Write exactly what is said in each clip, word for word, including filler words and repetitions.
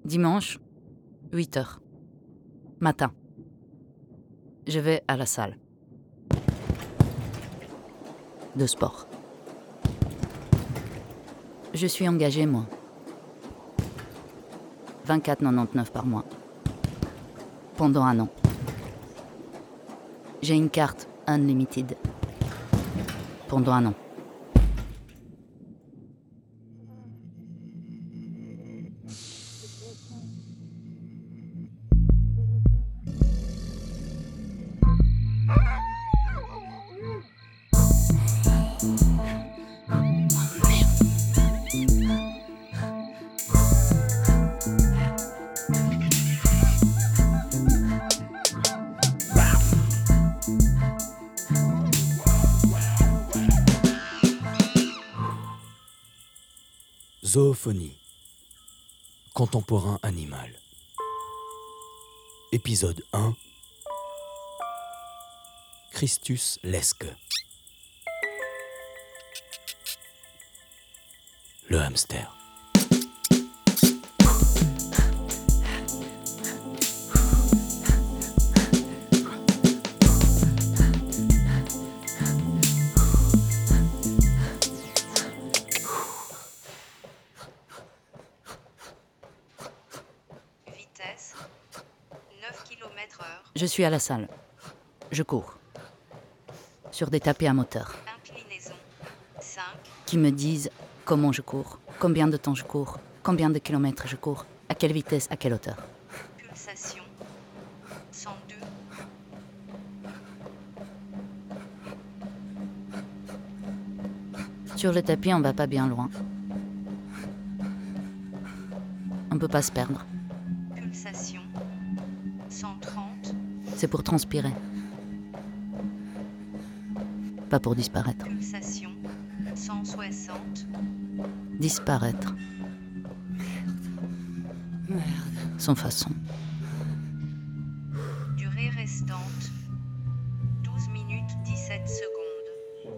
Dimanche, huit heures. Matin. Je vais à la salle. De sport. Je suis engagée, moi. vingt-quatre virgule quatre-vingt-dix-neuf par mois. Pendant un an. J'ai une carte unlimited. Pendant un an. Zoophonie. Contemporain animal. Épisode un. Christus Lesque. Le hamster. Je suis à la salle. Je cours. Sur des tapis à moteur. Inclinaison cinq. Qui me disent comment je cours, combien de temps je cours, combien de kilomètres je cours, à quelle vitesse, à quelle hauteur. Pulsation cent deux. Sur le tapis, on va pas bien loin. On peut pas se perdre. Pulsation cent trente. C'est pour transpirer. Pas pour disparaître. Pulsation cent soixante. Disparaître. Merde. Sans façon. Durée restante douze minutes dix-sept secondes.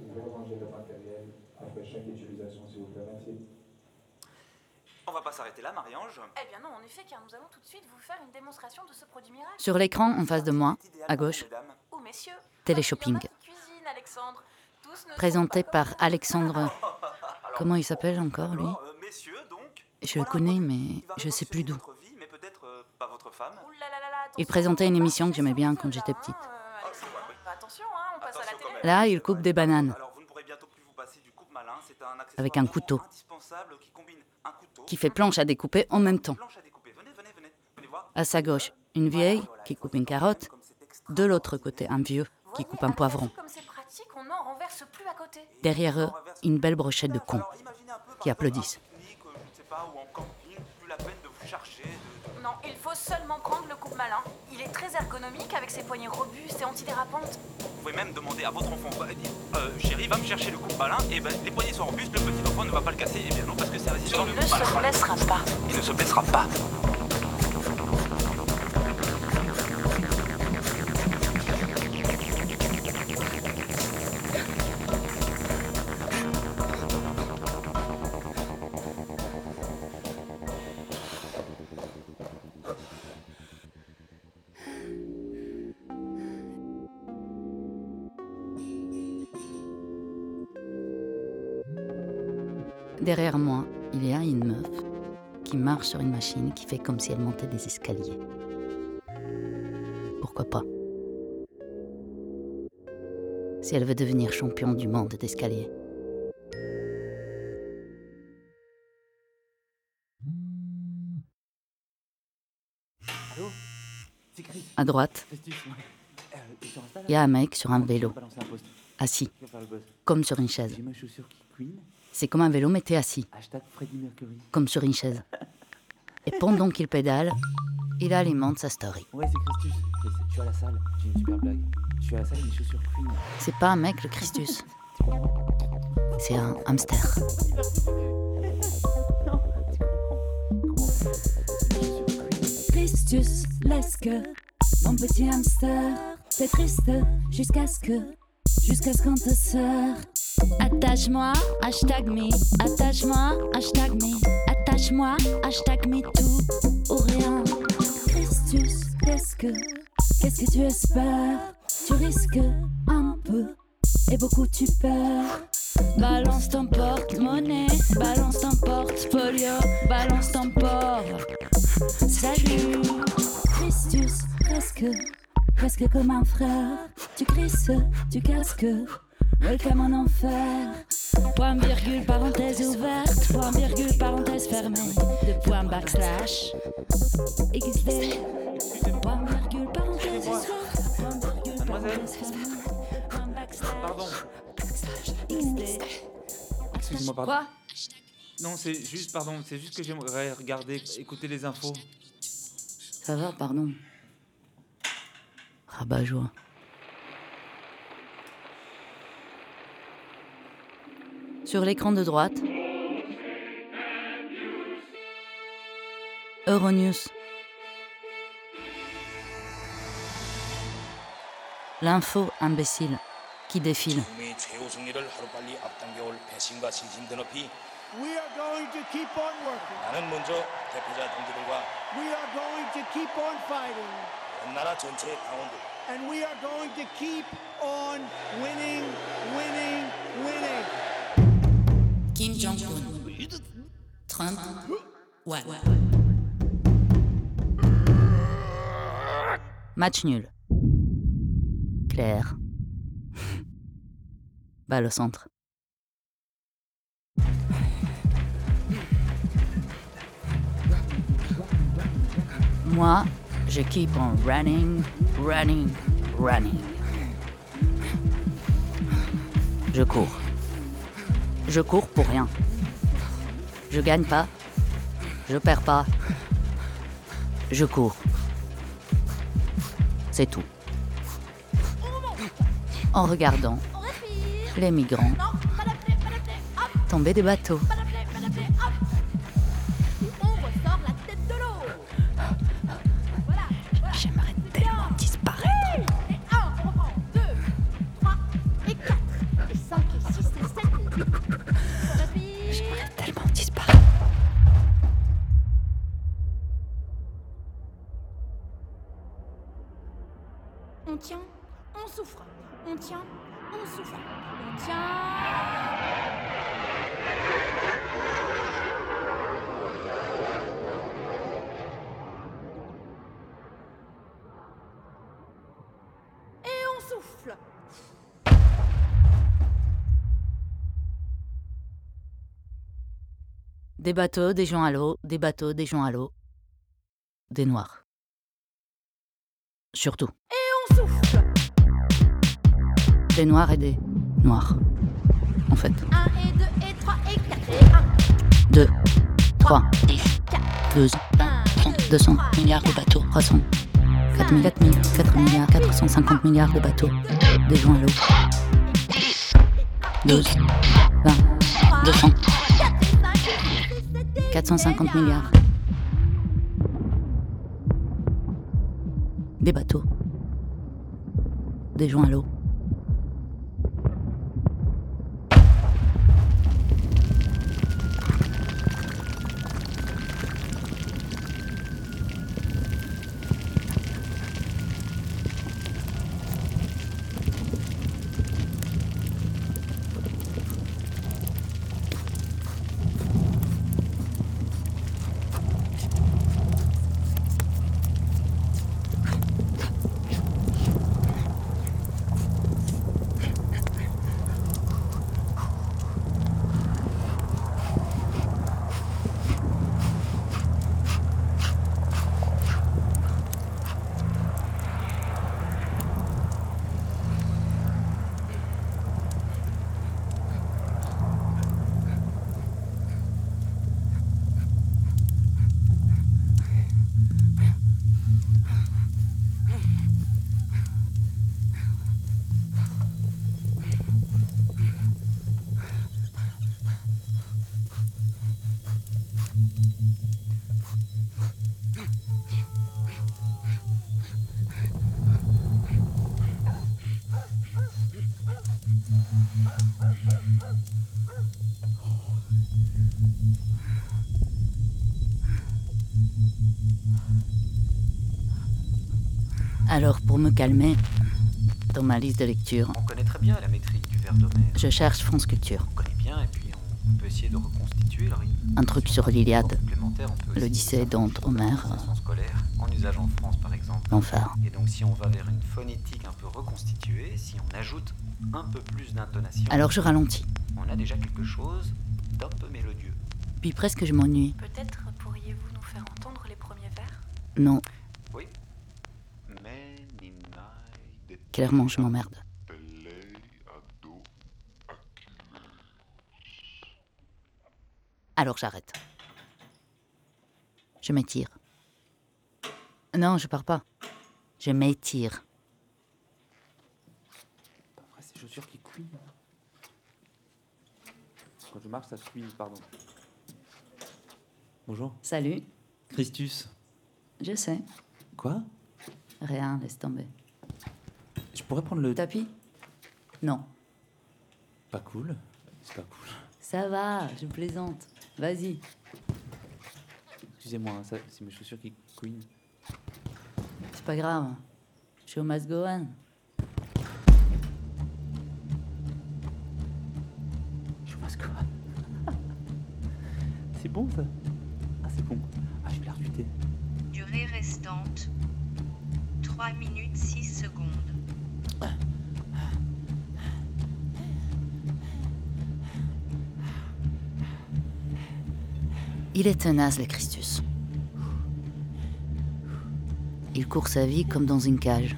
On va pas s'arrêter là, Marie-Ange. Eh bien non, en effet, car nous allons tout de suite vous faire une démonstration de ce produit miracle. Sur l'écran, en face de moi, à gauche, Oh messieurs, Téléshopping. il y en a qui cuisinent, Alexandre. Tous ne présenté sont pas par Alexandre. Comment il s'appelle encore, lui? Alors, euh, messieurs, donc. Je le voilà un connais, produit mais qui va je sais révolutionner plus d'où. votre vie, mais peut-être euh, pas votre femme. comme- Ouh là là là là, attention, Il présentait une on va émission que passer j'aimais sur bien le quand feu, j'étais là, petite. hein, euh, Alexandre. Bah, attention, hein, on passe à la Attention télé. quand même. Là, il coupe des bananes Alors, vous ne pourrez bientôt plus vous passer du coupe-malin. C'est un accessoire avec un vraiment couteau indispensable qui combine un couteau, qui fait planche à découper en même temps. planche à découper. Venez, venez, venez. Venez voir. À sa gauche, une vieille qui coupe une carotte. Comme c'est extra. De l'autre côté, un vieux qui Voyez, coupe un alors, poivron. Comme c'est pratique, on n'en renverse plus à côté. Derrière eux, une belle brochette de cons Alors, imaginez un peu, par qui exemple, applaudissent. un pique-nique, euh, je ne sais pas, ou en camping, plus la peine de vous chercher, de- de- Non, il faut seulement prendre le coupe-malin. Il est très ergonomique avec ses poignées robustes et antidérapantes. Vous pouvez même demander à votre enfant, bah, dire, euh, chérie, va me chercher le coupe-malin, et ben les poignets sont robustes, le petit enfant ne va pas le casser, et bien non, parce que c'est résistant. Il le ne se coupe-malin. blessera pas. Il ne se blessera pas. Derrière moi, il y a une meuf qui marche sur une machine qui fait comme si elle montait des escaliers. Pourquoi pas? Si elle veut devenir champion du monde d'escalier. Allô? C'est Chris. À droite, Christus, ouais. Euh, t'es sur Insta, là? il y a un mec sur un Je vais vélo, balancer un post. assis, Je vais faire le buzz. comme sur une chaise. J'ai ma chaussure qui queen. C'est comme un vélo, mais t'es assis, Hashtag Freddie Mercury. comme sur une chaise. Et pendant qu'il pédale, il alimente sa story. Ouais, c'est Christus. Je sais, je suis à la salle. J'ai une super blague. Je suis à la salle et mes chaussures queen. C'est pas un mec, le Christus. Tu comprends? C'est un hamster. Non, tu comprends. Tu comprends. Mes chaussures queen. Christus, Lesque, mon petit hamster, t'es triste jusqu'à ce que, jusqu'à ce qu'on te serre. Attache-moi, hashtag me, attache-moi, hashtag me, attache Lâche-moi, hashtag MeToo ou rien. Christus, qu'est-ce que, qu'est-ce que tu espères? Tu risques un peu et beaucoup tu perds. Balance ton porte-monnaie, balance ton portfolio, balance ton port. Salut, Christus, presque, presque comme un frère. Tu crisses, tu casques, welcome en enfer. Point virgule, parenthèse ouverte, point virgule, parenthèse fermée. De point backslash, X D. Point virgule, parenthèse ouverte, point virgule, parenthèse fermée. Point backslash. Pardon. X D. Excusez-moi, pardon. Quoi? Non, c'est juste, pardon, c'est juste que j'aimerais regarder, écouter les infos. Ça va, pardon. Rabat-joie. Sur l'écran de droite, Euronews. L'info imbécile qui défile. 국민의 최후 승리를 하루빨리 앞당겨올 배신과 진심 드높이 We are going to keep on working. 나는 먼저 대표자 동지들과 We are going to keep on fighting. 온 나라 전체의 당원들 And we are going to keep on winning, winning, winning. Kim Jong-un. Trump. Ouais. Match nul. Claire. Balle au centre. Moi, je keep on running, running, running. Je cours. Je cours pour rien. Je gagne pas. Je perds pas. Je cours. C'est tout. En regardant les migrants tomber des bateaux. J'aimerais tellement disparaître. J'aimerais tellement disparaître. On tient, on souffre. On tient, on souffre. On tient. Et on souffle. Des bateaux, des gens à l'eau, des bateaux, des gens à l'eau. Des noirs. Surtout. Et on souffle. Des noirs et des noirs. En fait. Un et deux et trois et quatre et un. deux, trois, douze, Un, deux cents trois, milliards de bateaux. trois cents. quatre mille, quatre mille, quatre milliards, quatre cent cinquante milliards de bateaux. Des gens à l'eau. douze, vingt, deux cents. quatre cent cinquante milliards. Des bateaux. Des gens à l'eau. Alors, pour me calmer, dans ma liste de lecture, On connaît très bien la métrique du vers d'Homère. je cherche France Culture. On connaît bien et puis on, on peut essayer de reconstituer le rythme. Un truc sur l'Iliade, Complémentaire, on peut aussi l'Odyssée, Dante, Homère, sens scolaire, en usage en France par exemple. l'enfer. Et donc si on va vers une phonétique un peu reconstituée, si on ajoute un peu plus d'intonation, Alors je ralentis, on a déjà quelque chose d'un peu mélodieux. puis presque je m'ennuie. Peut-être pourriez-vous nous faire entendre les premiers vers? Non, Oui. clairement je m'emmerde. Alors j'arrête. Je m'étire. Non, je pars pas. Je m'étire. Après, ces chaussures qui couinent. Quand je marche, ça couine, pardon. Bonjour. Salut. Christus. Je sais. Quoi? Rien, laisse tomber. Je pourrais prendre le... Tapis? Non. Pas cool. C'est pas cool. Ça va, je plaisante. Vas-y. Excusez-moi, hein, ça, c'est mes chaussures qui couinent. C'est pas grave. Show must go on. Je passe quoi? C'est bon, ça? Ah, c'est bon. Ah, je vais l'air du thé. Durée restante trois minutes six secondes. Il est tenace, le Christus. Il court sa vie comme dans une cage.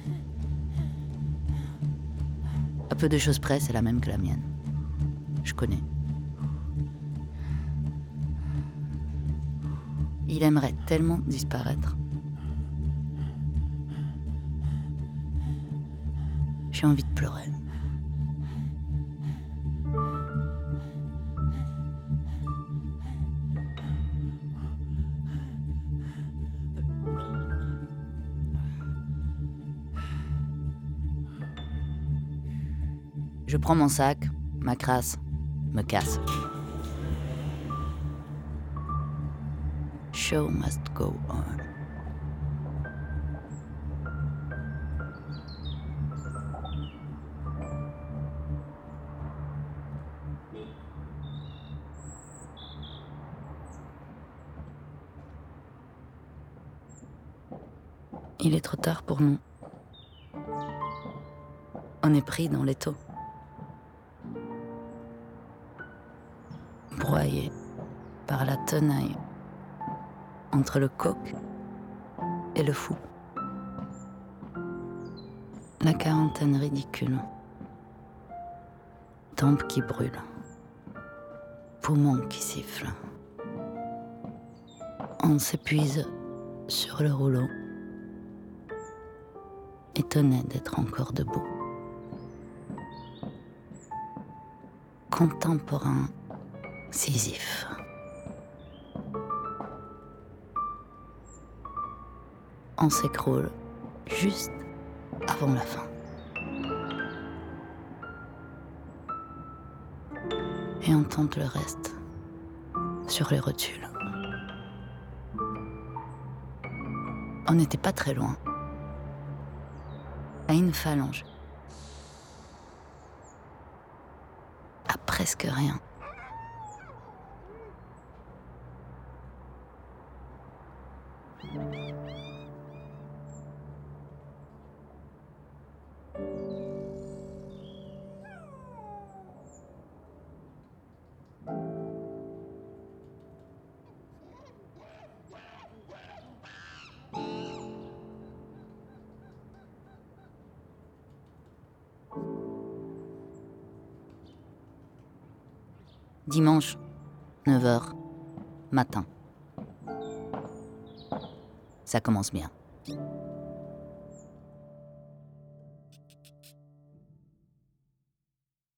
À peu de choses près, c'est la même que la mienne. Je connais. Il aimerait tellement disparaître. J'ai envie de pleurer. Je prends mon sac, ma crasse, me casse. Show must go on. Il est trop tard pour nous. On est pris dans l'étau. Broyé par la tenaille entre le coq et le fou. La quarantaine ridicule. Tempe qui brûle. Poumons qui sifflent. On s'épuise sur le rouleau, étonné d'être encore debout. Contemporain Sisyphe. On s'écroule juste avant la fin. Et on tente le reste sur les rotules. On n'était pas très loin. À une phalange. À presque rien. Dimanche, neuf heures, matin. Ça commence bien.